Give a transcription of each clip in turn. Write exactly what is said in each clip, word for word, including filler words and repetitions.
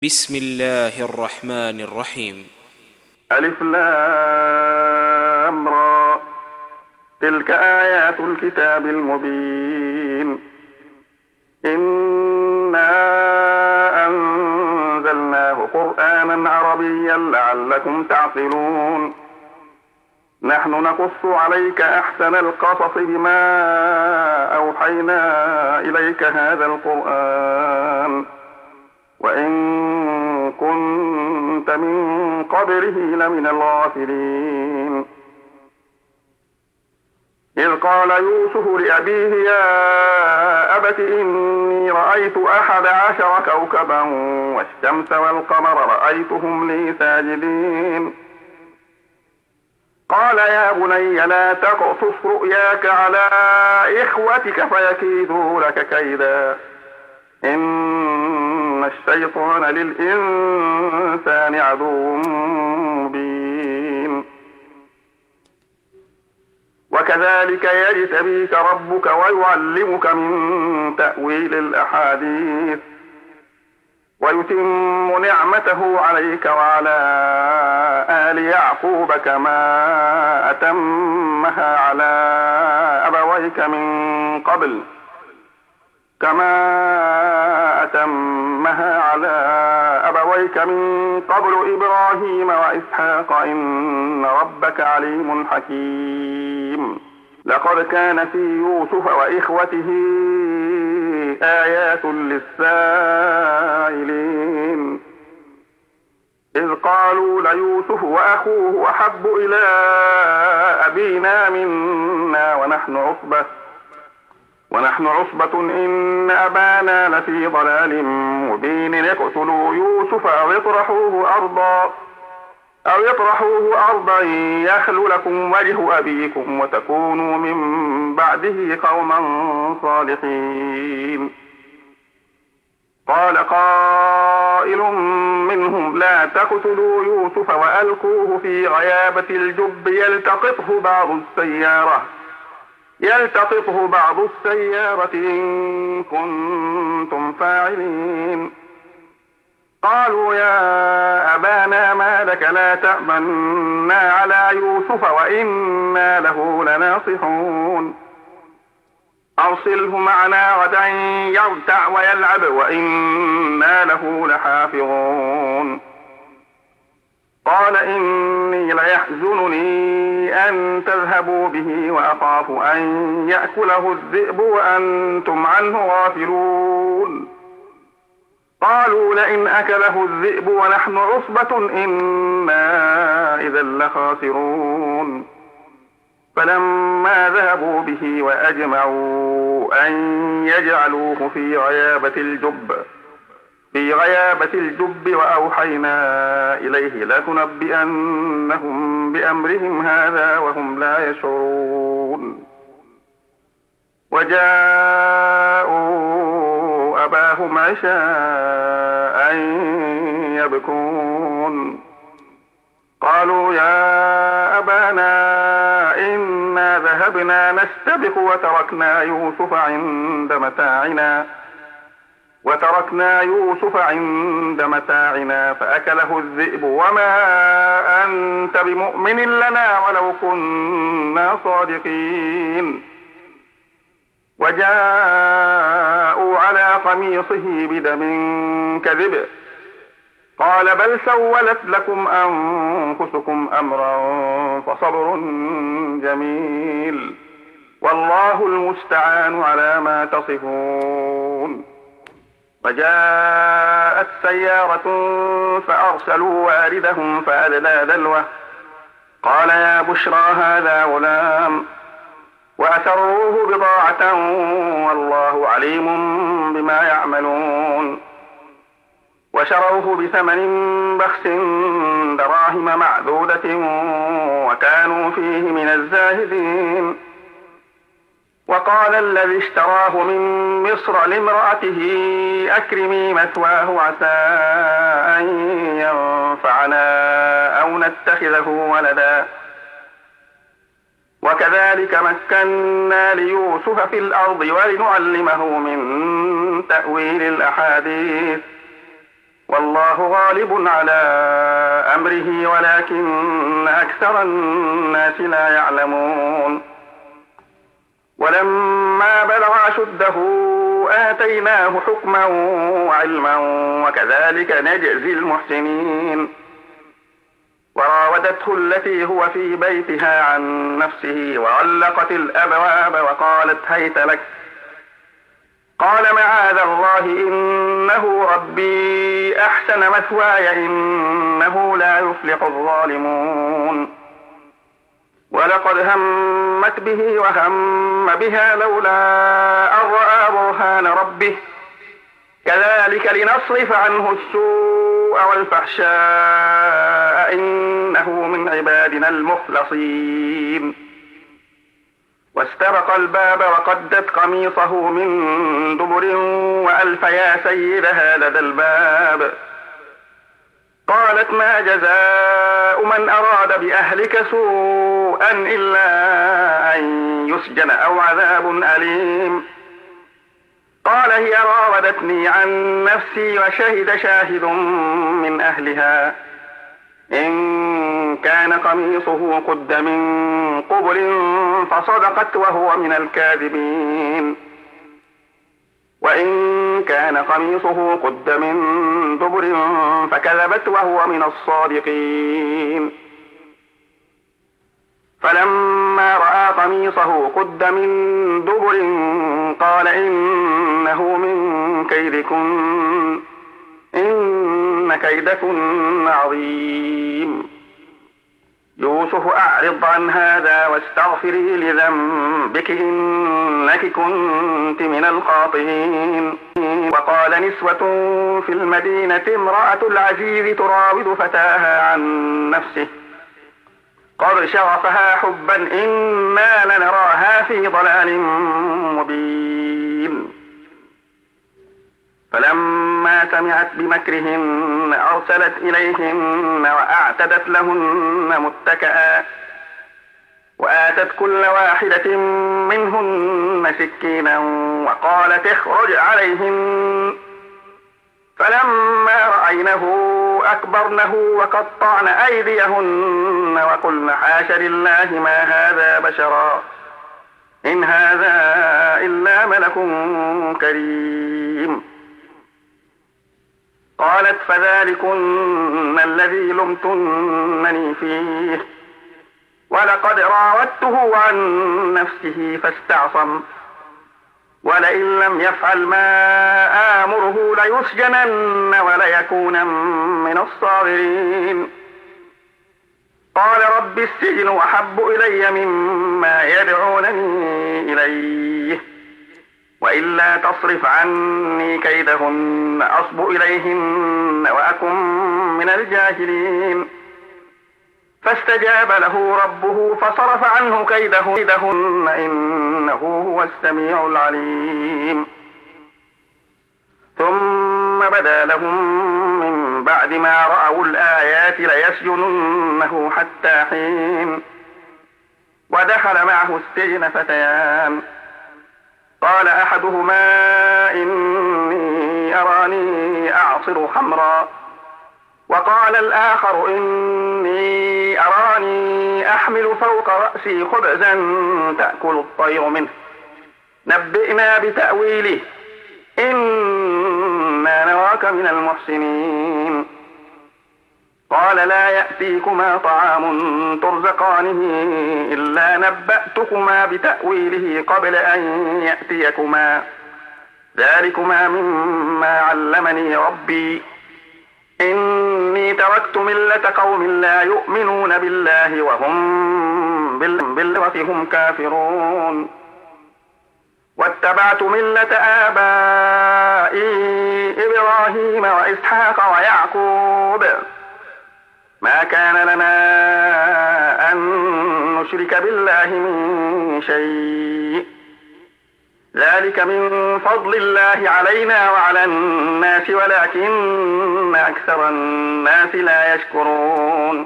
بسم الله الرحمن الرحيم. ألف لام را. تلك آيات الكتاب المبين. إنا أنزلناه قرآنا عربيا لعلكم تعقلون. نحن نقص عليك أحسن القصص بما أوحينا إليك هذا القرآن وإن كنت من قبله لمن الغافلين. إذ قال يوسف لأبيه يا أبت إني رأيت أحد عشر كوكبا والشمس والقمر رأيتهم لي ساجدين. قال يا بني لا تقصص رؤياك على إخوتك فيكيدوا لك كيدا إن الشيطان للإنسان عدو مبين. وكذلك يجتبيك ربك ويعلمك من تأويل الأحاديث ويتم نعمته عليك وعلى آل يعقوب كما أتمها على أبويك من قبل كما أتمها على أبويك من قبل إبراهيم وإسحاق إن ربك عليم حكيم. لقد كان في يوسف وإخوته آيات للسائلين إذ قالوا ليوسف وأخوه أحب إلى أبينا منا ونحن عصبة ونحن عصبة إن أبانا لفي ضلال مبين. اقتلوا يوسف أو اطرحوه أرضا أو يطرحوه أرضا يخل لكم وجه أبيكم وتكونوا من بعده قوما صالحين. قال قائل منهم لا تقتلوا يوسف وألقوه في غيابة الجب يلتقطه بعض السيارة يلتقطه بعض السيارة إن كنتم فاعلين. قالوا يا أبانا ما لك لا تأمنا على يوسف وإنا له لناصحون. أرسله معنا غدا يرتع ويلعب وإنا له لحافظون. قال إني ليحزنني أن تذهبوا به وأخاف أن يأكله الذئب وأنتم عنه غافلون. قالوا لئن أكله الذئب ونحن عصبة إنا إذا لخاسرون. فلما ذهبوا به وأجمعوا أن يجعلوه في غيابة الجب في غيابة الجب وأوحينا إليه لتنبئنهم بأمرهم هذا وهم لا يشعرون. وجاءوا أباهم عشاء يبكون. قالوا يا أبانا إنا ذهبنا نستبق وتركنا يوسف عند متاعنا وتركنا يوسف عند متاعنا فأكله الذئب وما أنت بمؤمن لنا ولو كنا صادقين. وجاءوا على قميصه بدم كذب قال بل سولت لكم أنفسكم أمرا فصبر جميل والله المستعان على ما تصفون. وجاءت سيارة فأرسلوا واردهم فأدلى دلوه قال يا بشرى هذا غلام وأسروه بضاعة والله عليم بما يعملون. وشروه بثمن بخس دراهم معدودة وكانوا فيه من الزاهدين. وقال الذي اشتراه من مصر لامرأته أكرمي مثواه عسى أن ينفعنا أو نتخذه ولدا. وكذلك مكنا ليوسف في الأرض ولنعلمه من تأويل الأحاديث والله غالب على أمره ولكن أكثر الناس لا يعلمون ولما بلغ أشده آتيناه حكما وعلما وكذلك نجزي المحسنين وراودته التي هو في بيتها عن نفسه وغلقت الأبواب وقالت هيت لك قال معاذ الله إنه ربي أحسن مثواي إنه لا يفلح الظالمون ولقد همت به وهم بها لولا أن رأى برهان ربه كذلك لنصرف عنه السوء والفحشاء إنه من عبادنا المخلصين واستبق الباب وقدت قميصه من دبر وألف يا سيدها لدى الباب قالت ما جزاء من أراد بأهلك سوءا إلا أن يسجن أو عذاب أليم قال هي راودتني عن نفسي وشهد شاهد من أهلها إن كان قميصه قد من قبل فصدقت وهو من الكاذبين وإن كان قميصه قد من دبر فكذبت وهو من الصادقين فلما رأى قميصه قد من دبر قال إنه من كيدكن إن كيدكن عظيم يوسف أعرض عن هذا واستغفري لذنبك إنك كنت من الخاطئين وقال نسوة في المدينة امرأة العزيز تراود فتاها عن نفسه قد شغفها حبا إنا لنراها في ضلال مبين فلما سمعت بمكرهن أرسلت إليهن وأعتدت لهن متكئا وآتت كل واحدة منهن سكينا وقالت اخرج عليهن فلما رأينه أكبرنه وقطعن أيديهن وقلن حاش لله ما هذا بشرا إن هذا إلا ملك كريم قالت فذلكن الذي لمتنني فيه ولقد راودته عن نفسه فاستعصم ولئن لم يفعل ما آمره ليسجنن وليكون من الصاغرين قال رب السجن أحب إلي مما يدعونني إليه وإلا تصرف عني كيدهن أصب إليهن وأكن من الجاهلين فاستجاب له ربه فصرف عنه كيدهن إنه هو السميع العليم ثم بدا لهم من بعد ما رأوا الآيات ليسجننه حتى حين ودخل معه السجن فتيان قال أحدهما إني أراني أعصر خمرا وقال الآخر إني أراني أحمل فوق رأسي خبزا تأكل الطير منه نبئنا بتأويله إنا نراك من المحسنين قال لا يأتيكما طعام ترزقانه إلا نبأتكما بتأويله قبل أن يأتيكما ذلكما مما علمني ربي إني تركت ملة قوم لا يؤمنون بالله وهم بالآخرة هم كافرون واتبعت ملة آبائي إبراهيم وإسحاق ويعقوب ما كان لنا أن نشرك بالله من شيء ذلك من فضل الله علينا وعلى الناس ولكن أكثر الناس لا يشكرون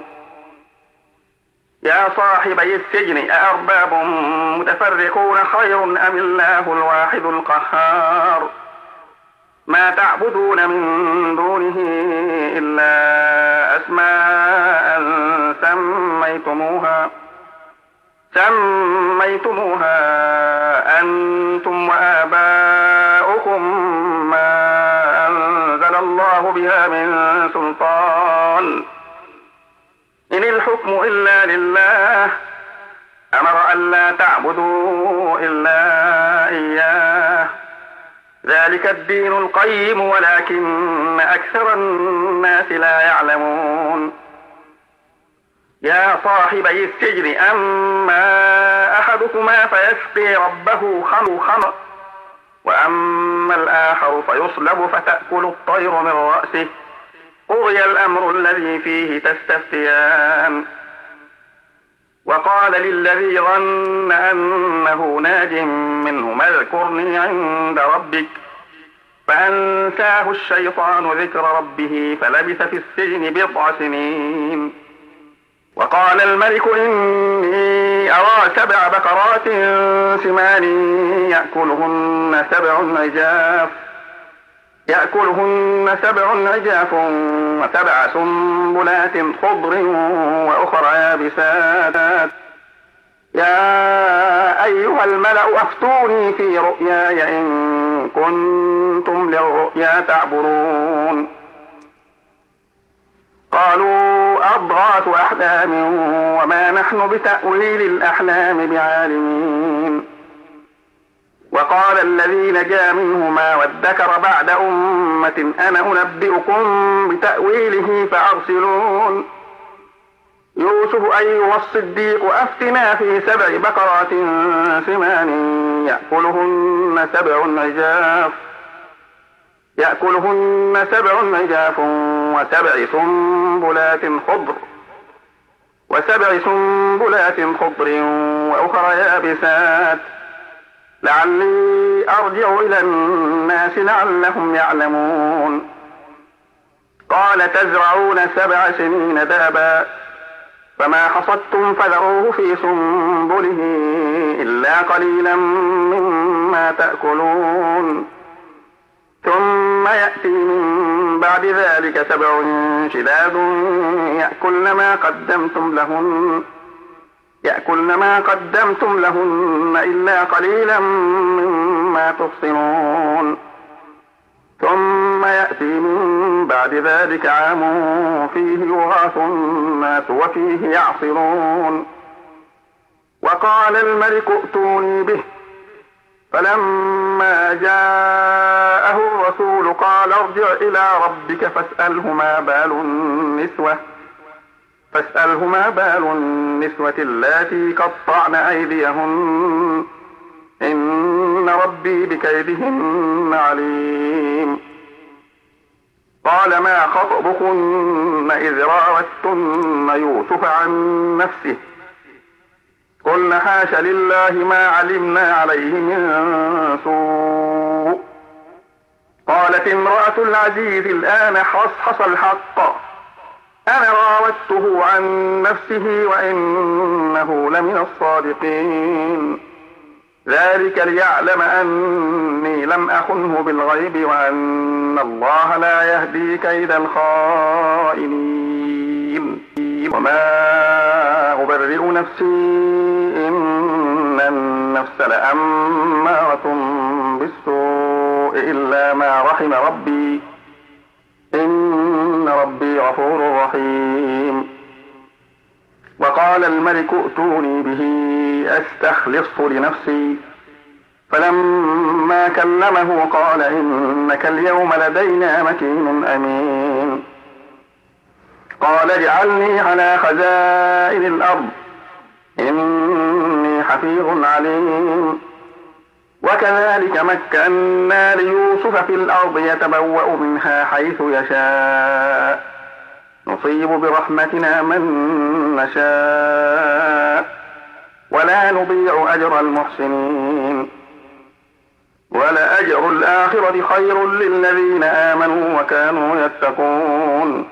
يا صاحبي السجن أأرباب متفرقون خير أم الله الواحد القهار ما تعبدون من دونه إلا أسماء سميتموها سميتموها أنتم وآباؤكم ما أنزل الله بها من سلطان إن الحكم إلا لله أمر ألا تعبدوا إلا إياه ذلك الدين القيم ولكن أكثر الناس لا يعلمون يا صاحبي السجن أما أحدكما فيسقي ربه خمرا وأما الآخر فيصلب فتأكل الطير من رأسه قضي الأمر الذي فيه تستفتيان وقال للذي ظن أنه ناج منهما اذكرني عند ربك فأنساه الشيطان ذكر ربه فلبث في السجن بضع سنين وقال الملك إني أرى سبع بقرات سمان يأكلهن سبع عجاف يأكلهن سبع عجاف وسبع سنبلات خضر وأخرى يابسات يا أيها الملأ أفتوني في رؤياي إن كنتم للرؤيا تعبرون قالوا أضغاث أحلام وما نحن بتأويل الأحلام بعالمين وقال الذي نجا منهما وادكر بعد أمة أنا أنبئكم بتأويله فأرسلون يوسف أيها الصديق أفتنا في سبع بقرات سمان يأكلهن سبع عجاف يأكلهن سبع عجاف وسبع سنبلات خضر وسبع سنبلات خضر وأخرى يابسات لعلي أرجع إلى الناس لعلهم يعلمون قال تزرعون سبع سنين دابا فما حصدتم فذروه في سنبله إلا قليلا مما تأكلون ثم يأتي من بعد ذلك سبع شداد يأكلن ما قدمتم لهن يأكلن ما قدمتم لهن إلا قليلا مما تحصنون ثم يأتي من بعد ذلك عام فيه يغاث الناس وفيه يعصرون وقال الملك ائتوني به فلما جاءه الرسول قال ارجع إلى ربك فاسأله ما بال النسوة فاسأله ما بال النسوة اللاتي قطعن أيديهن إن ربي بكيدهن عليم قال ما خطبكن إذ راوتن يوسف عن نفسه قلنا حاش لله ما علمنا عليه من سوء قالت امرأة العزيز الآن حصحص الحق أنا راودته عن نفسه وإنه لمن الصادقين ذلك ليعلم أني لم أخنه بالغيب وأن الله لا يهدي كيد الخائنين وما أبرئ نفسي إن النفس لأمارة بالسوء إلا ما رحم ربي إن ربي غفور رحيم وقال الملك ائتوني به أستخلصه لنفسي فلما كلمه قال إنك اليوم لدينا مكين أمين قال اجعلني على خزائن الأرض إني حفيظ عليم وكذلك مكنا ليوسف في الأرض يتبوأ منها حيث يشاء نصيب برحمتنا من نشاء ولا نضيع أجر المحسنين ولأجر الآخرة خير للذين آمنوا وكانوا يتقون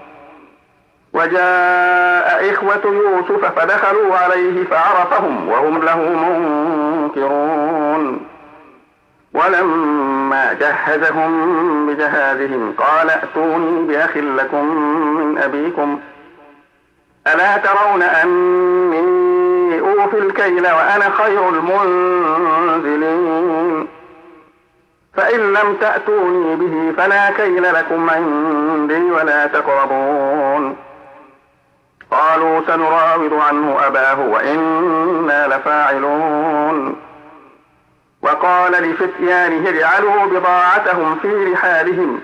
وجاء إخوة يوسف فدخلوا عليه فعرفهم وهم له منكرون ولما فلما جهزهم بجهازهم قال ائتوني بأخ لكم من أبيكم ألا ترون أني أوفي الكيل وأنا خير المنزلين فإن لم تأتوني به فلا كيل لكم عندي ولا تقربون قالوا سنراود عنه أباه وإنا لفاعلون وقال لفتيانه اجعلوا بضاعتهم في رحالهم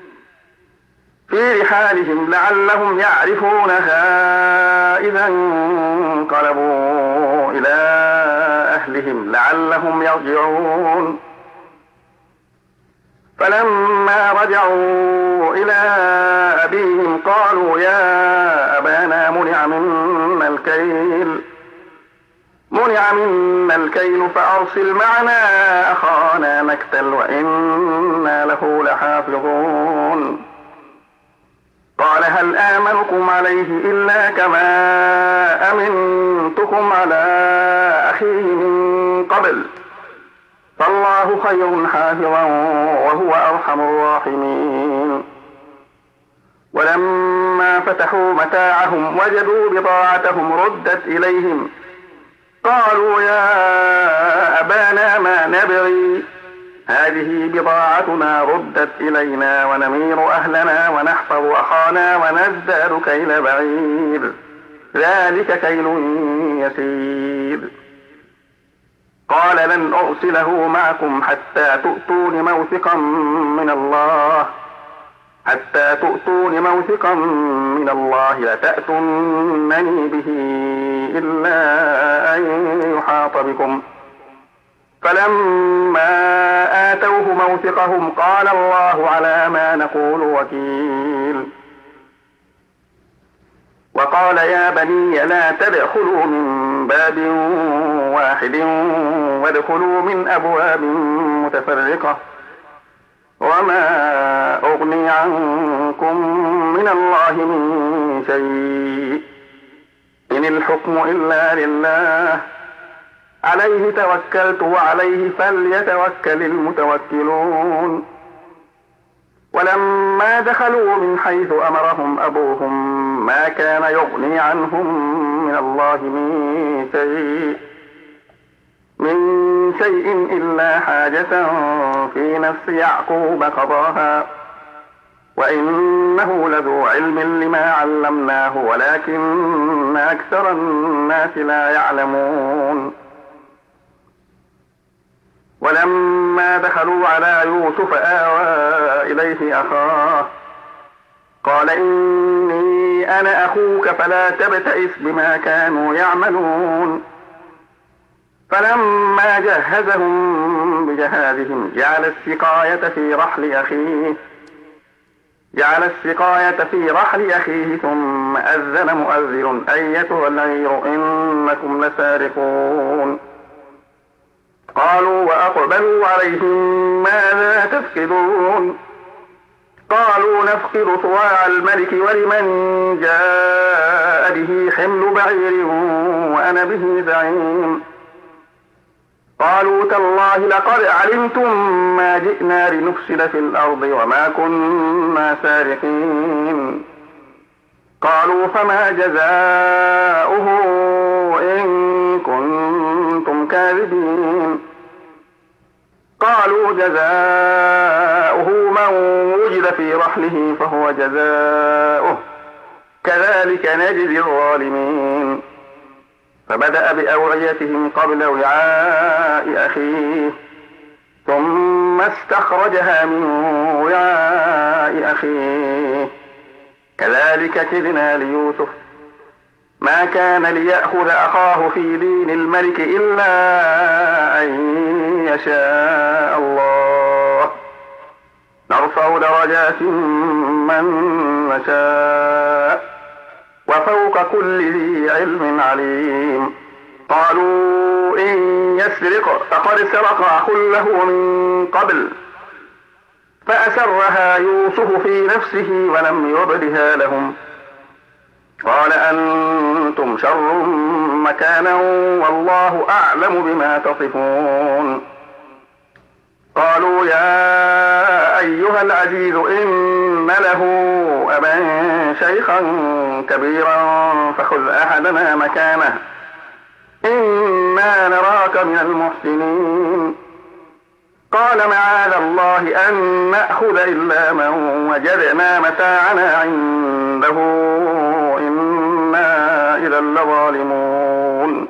في رحالهم لعلهم يعرفونها إذا انقلبوا إلى أهلهم لعلهم يرجعون فلما رجعوا إلى أبيهم قالوا يا أبانا منع منا الكيل منع منا الكيل فأرسل معنا أخانا نكتل وإنا له لحافظون قال هل آمنكم عليه إلا كما أمنتكم على أخيه من قبل فالله خير حافظا وهو أرحم الراحمين ولما فتحوا متاعهم وجدوا بضاعتهم ردت إليهم قالوا يا أبانا ما نبغي هذه بضاعتنا ردت إلينا ونمير أهلنا ونحفظ أخانا ونزداد كيل بعير ذلك كيل يسير قال لن أرسله معكم حتى تؤتون موثقا من الله حتى تؤتون موثقا من الله لتأتونني به إلا أن يحاط بكم فلما آتوه موثقهم قال الله على ما نقول وكيل وقال يا بني لا تدخلوا من باب واحد وادخلوا من أبواب متفرقة وما أغني عنكم من الله من شيء إن الحكم إلا لله عليه توكلت وعليه فليتوكل المتوكلون ولما دخلوا من حيث أمرهم أبوهم ما كان يغني عنهم من الله من شيء من شيء إلا حاجة في نفس يعقوب قضاها وإنه لذو علم لما علمناه ولكن أكثر الناس لا يعلمون ولما دخلوا على يوسف آوى إليه أخاه قال إني أنا أخوك فلا تبتئس بما كانوا يعملون فلما جهزهم بجهازهم جعل السقاية في رحل أخيه جعل السقاية في رحل أخيه ثم أذن مؤذن أيتها العير إنكم لسارقون قالوا وأقبلوا عليهم ماذا تفقدون قالوا نفقد صواع الملك ولمن جاء به حمل بعير وأنا به زعيم قالوا تالله لقد علمتم ما جئنا لنفسد في الأرض وما كنا سارقين قالوا فما جزاؤه إن كنتم كاذبين قالوا جزاؤه من وجد في رحله فهو جزاؤه كذلك نجزي الظالمين فبدأ بأوعيتهم قبل وعاء أخيه ثم استخرجها من وعاء أخيه كذلك كدنا ليوسف ما كان ليأخذ أخاه في دين الملك إلا أن يشاء الله نرفع درجات من نشاء وفوق كل ذي علم عليم قالوا إن يسرق فقد سرق أخ له من قبل فأسرها يوسف في نفسه ولم يبدها لهم قال أنتم شر مكانا والله أعلم بما تصفون قالوا يا أيها العزيز إن له أبا شيخا كبيرا فخذ أحدنا مكانه إنا نراك من المحسنين. قال معاذ الله أن نأخذ إلا من وجدنا متاعنا عنده إنا إذا لظالمون.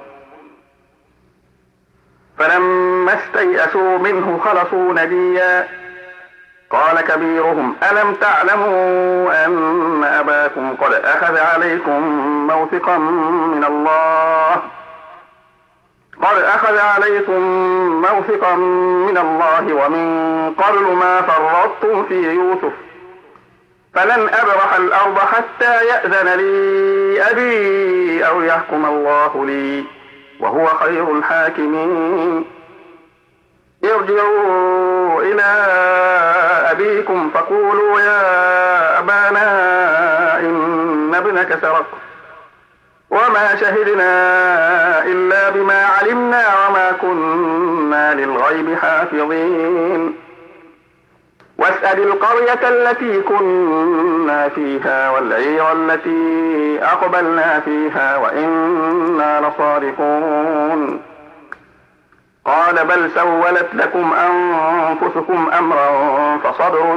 فلما استيئسوا منه خلصوا نجيا قال كبيرهم ألم تعلموا أن أباكم قد أخذ عليكم موثقا من الله قد أخذ عليكم موثقا من الله ومن قبل ما فرطتم في يوسف فلن أبرح الأرض حتى يأذن لي أبي أو يحكم الله لي وهو خير الحاكمين. ارجعوا إلى أبيكم فقولوا يا أبانا إن ابنك سرق وما شهدنا إلا بما علمنا وما كنا للغيب حافظين. واسأل القرية التي كنا فيها والعير التي أقبلنا فيها وإنا لصادقون. قال بل سولت لكم أنفسكم أمرا فصبر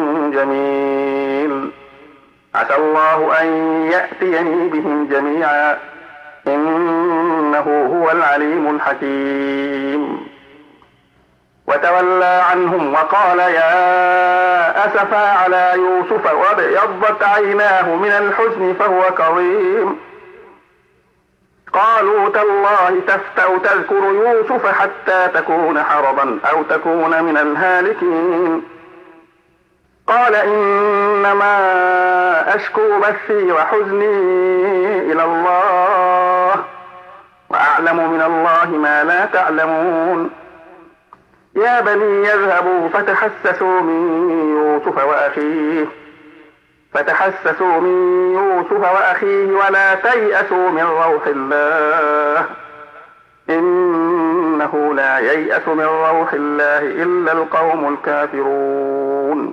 جميل عسى الله أن يأتيني بهم جميعا إنه هو العليم الحكيم. وتولى عنهم وقال يا أسفا على يوسف وابيضت عيناه من الحزن فهو كظيم. قالوا تالله تفتأ تذكر يوسف حتى تكون حرضا أو تكون من الهالكين. قال إنما أشكو بثي وحزني إلى الله وأعلم من الله ما لا تعلمون. يا بني يذهبوا فتحسسوا من يوسف وأخيه فتحسسوا من يوسف وأخيه ولا تيأسوا من روح الله إنه لا ييأس من روح الله إلا القوم الكافرون.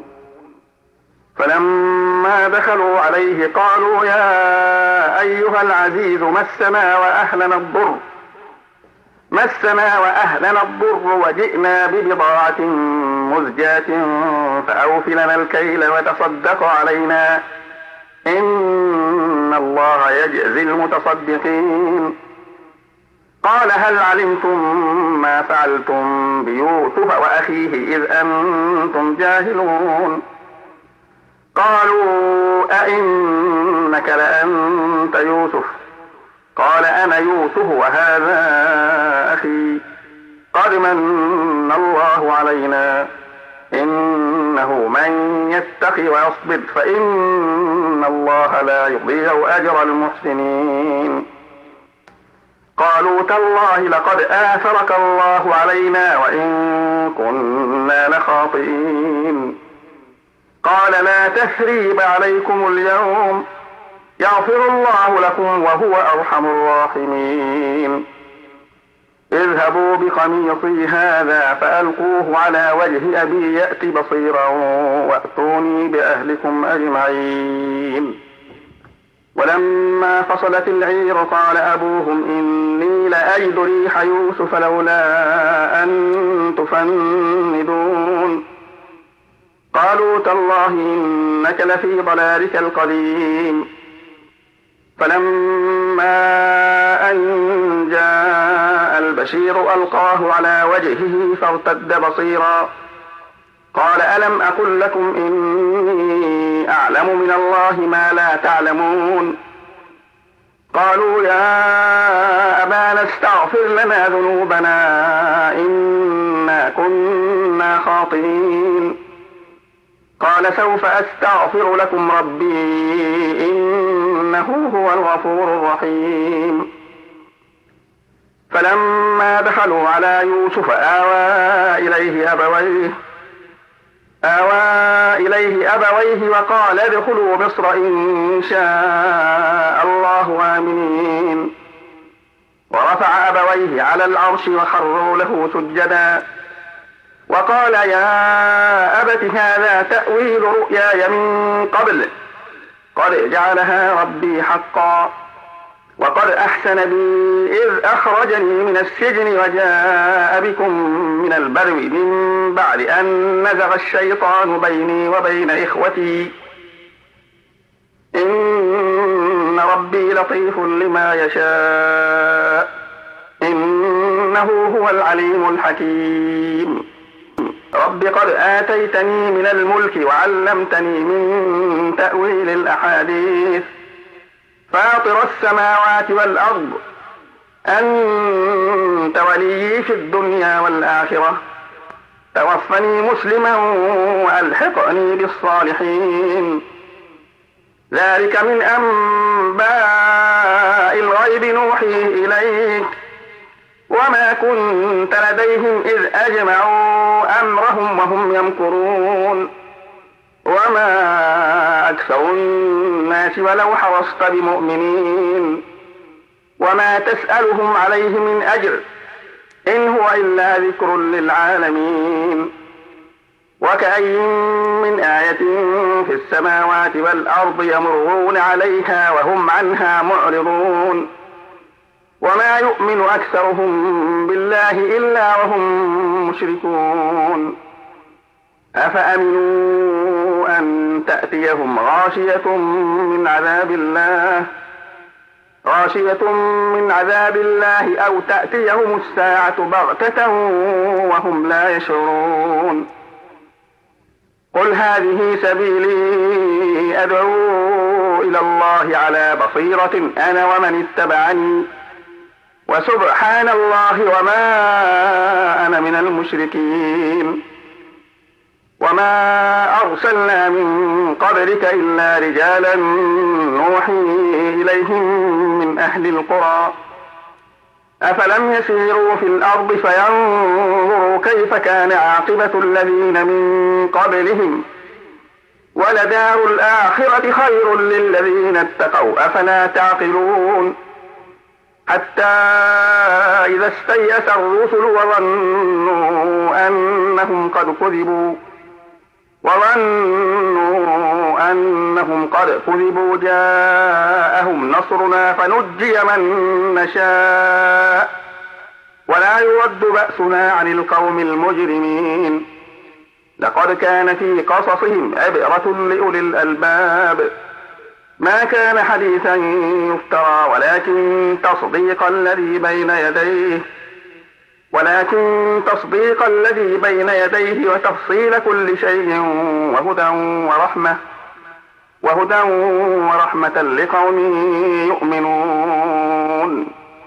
فلما دخلوا عليه قالوا يا أيها العزيز مسنا وأهلنا الضر مسنا وأهلنا الضر وجئنا ببضاعة مزجاة فأوف لنا الكيل وتصدق علينا إن الله يجزي المتصدقين. قال هل علمتم ما فعلتم بيوسف وأخيه إذ أنتم جاهلون. قالوا أئنك لأنت يوسف قال أنا يوسف وهذا أخي قد من الله علينا إنه من يتق ويصبر فإن الله لا يضيع أجر المحسنين. قالوا تالله لقد آثرك الله علينا وإن كنا لخاطئين. قال لا تثريب عليكم اليوم يغفر الله لكم وهو أرحم الراحمين. اذهبوا بقميصي هذا فألقوه على وجه أبي يأت بصيرا وأتوني بأهلكم أجمعين. ولما فصلت العير قال أبوهم إني لأجد ريح يوسف لولا أن تفندون. قالوا تالله إنك لفي ضلالك القديم. فلما أن جاء البشير ألقاه على وجهه فارتد بصيرا قال ألم أقل لكم إني أعلم من الله ما لا تعلمون. قالوا يا أبانا استغفر لنا ذنوبنا إنا كنا خاطئين. قال سوف أستغفر لكم ربي إنه هو الغفور الرحيم. فلما دخلوا على يوسف آوى إليه أبويه آوى إليه أبويه وقال ادخلوا مصر إن شاء الله آمنين. ورفع أبويه على العرش وخروا له سجدا وقال يا أبت هذا تأويل رؤياي من قبل قد جعلها ربي حقا وقد أحسن بي إذ أخرجني من السجن وجاء بكم من البدو من بعد أن نزغ الشيطان بيني وبين إخوتي إن ربي لطيف لما يشاء إنه هو العليم الحكيم رب قد آتيتني من الملك وعلمتني من تأويل الأحاديث فاطر السماوات والأرض أنت وليي في الدنيا والآخرة توفني مسلما وألحقني بالصالحين ذلك من أنباء الغيب نوحيه إليك وما كنت لديهم إذ أجمعوا أمرهم وهم يمكرون وما أكثر الناس ولو حرصت بمؤمنين وما تسألهم عليه من أجر إن هو إلا ذكر للعالمين وكأي من آية في السماوات والأرض يمرون عليها وهم عنها معرضون وما يؤمن أكثرهم بالله إلا وهم مشركون أفأمنوا أن تأتيهم غاشية من عذاب الله غاشية من عذاب الله أو تأتيهم الساعة بغتة وهم لا يشعرون قل هذه سبيلي أدعو إلى الله على بصيرة أنا ومن اتبعني وسبحان الله وما أنا من المشركين وما أرسلنا من قبلك إلا رجالا نوحي إليهم من أهل القرى أفلم يسيروا في الأرض فينظروا كيف كان عاقبة الذين من قبلهم ولدار الآخرة خير للذين اتقوا أفلا تعقلون حتى إذا استيأس الرسل وظنوا أنهم قد كذبوا وظنوا أنهم قد كذبوا جاءهم نصرنا فنجي من نشاء ولا يرد بأسنا عن القوم المجرمين لقد كان في قصصهم عبرة لأولي الألباب ما كان حديثا يفترى ولكن تصديق الذي بين يديه ولكن تصديق الذي بين يديه وتفصيل كل شيء وهدى ورحمة وهدى ورحمة لقوم يؤمنون